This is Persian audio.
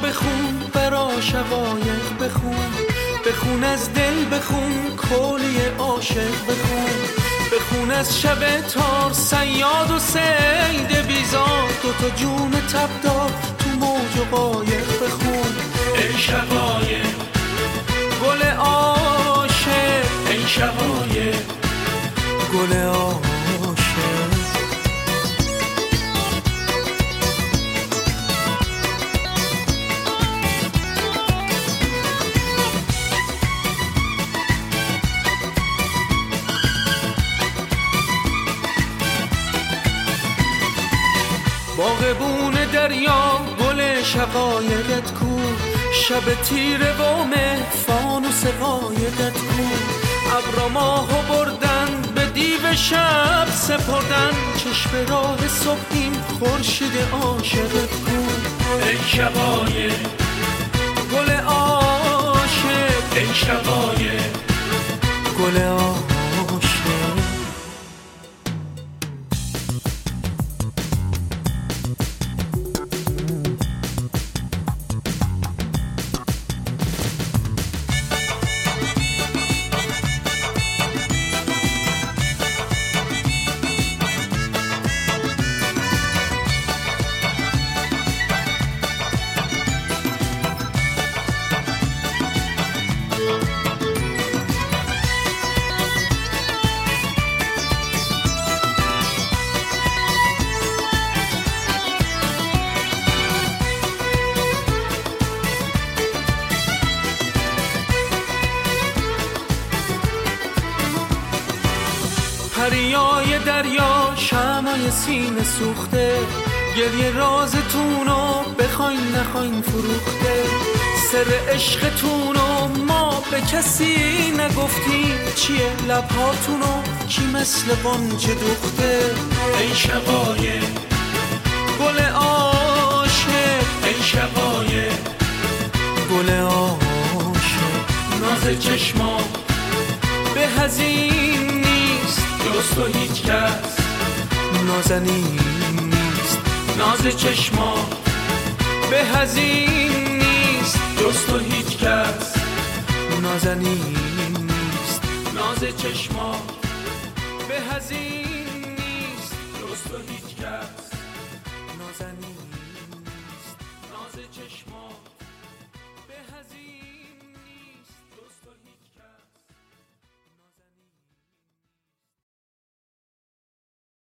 بخون، برا شقایق بخون، بخون از دل بخون، کلی عاشق بخون، بخون از شب تار صیاد و صید بیزار، دوتا جون تبدار تو موج و قایق بخون. ای شقایق گل عاشق، ای شقایق گل عاشق. باغبون دریا گل شقایقت کو، شب تیره و مه فانوس قایقت کو، ابر ماهو بردن به دیو شب سپردن، چشم راه صبحیم خورشید عاشقت کو. ای شقایق گل عاشق، ای شقایق گل عاشق. پریای دریا شمعای سینه سوخته، گریه رازتونو بخواین نخواین فروخته، سر عشقتونو ما به کسی نگفتیم، چیه لبهاتونو کی مثل غنچه دوخته. ای شقایق گل عاشق، ای شقایق گل عاشق. ناز چشما به هزین جز تو هیچ کس نازنین نیست، ناز چشما به هزین نیست، جز تو هیچ کس نازنین نیست، ناز چشما به هزین نیست، جز تو هیچ کس نازنین